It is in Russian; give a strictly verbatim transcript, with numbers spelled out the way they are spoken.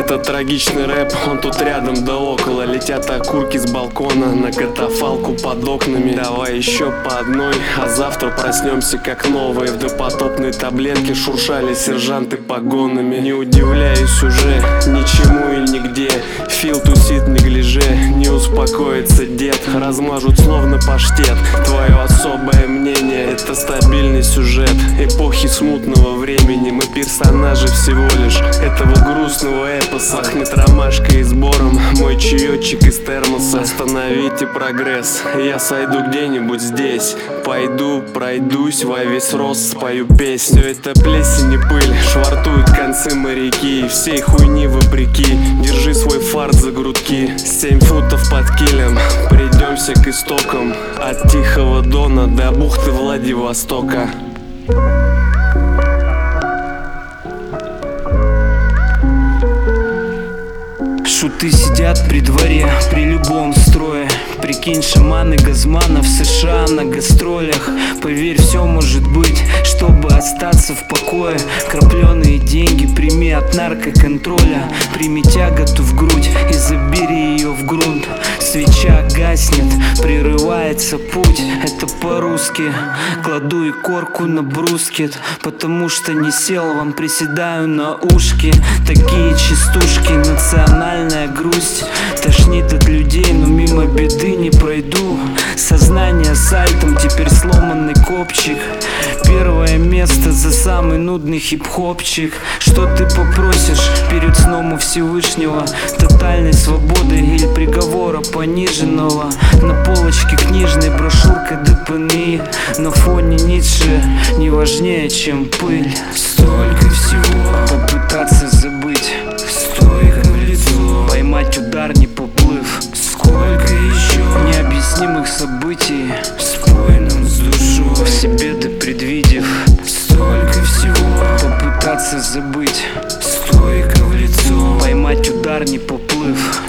Это трагичный рэп, он тут рядом да около. Летят окурки с балкона на катафалку под окнами. Давай еще по одной, а завтра проснемся как новые. В допотопной таблетке шуршали сержанты погонами. Не удивляюсь уже ничему и нигде. Фил тусит в неглиже, не успокоится дед. Размажут словно паштет. Твое особое мнение — это стабильный сюжет эпохи смутного времени. Мы персонажи всего лишь этого грустного эпоса. Пахнет ромашкой и сбором мой чаечек из термоса. Остановите прогресс, я сойду где-нибудь здесь. Пойду, пройдусь во весь рост, спою песню. Это плесень и пыль, швартуют концы моряки. Всей хуйни вопреки, держи свой фарт за грудки. Семь футов под килем, придемся к истокам. От Тихого Дона до бухты Владивостока. Шуты сидят при дворе, при любом строе. Прикинь, шаманы Газмана в США на гастролях. Поверь, все может быть, чтобы остаться в покое. Крапленые деньги прими от наркоконтроля. Прими тяготу в грудь и забери ее в грунт. Свеча гаснет, прерывается путь. Это по-русски. Кладу и корку на брускет, потому что не сел, вам приседаю на ушки. Такие частушки, национальная грусть. Тошнит от людей, но мимо беды не пройду. Сознание сальтом, теперь сломанный копчик. Первое место за самый нудный хип-хопчик. Что ты попросишь перед сном у Всевышнего? Тотальной свободы или приговора пониженного? На полочке книжной брошюрка Д П Н И. На фоне Ницше не важнее, чем пыль. Столько всего попытаться забыть, стойко в лицо, поймать удар не поплыв. Сколько еще необъяснимых событий, спойным с душой, все беды предвидев. Столько всего попытаться забыть, стойко в лицо, поймать удар не поплыв.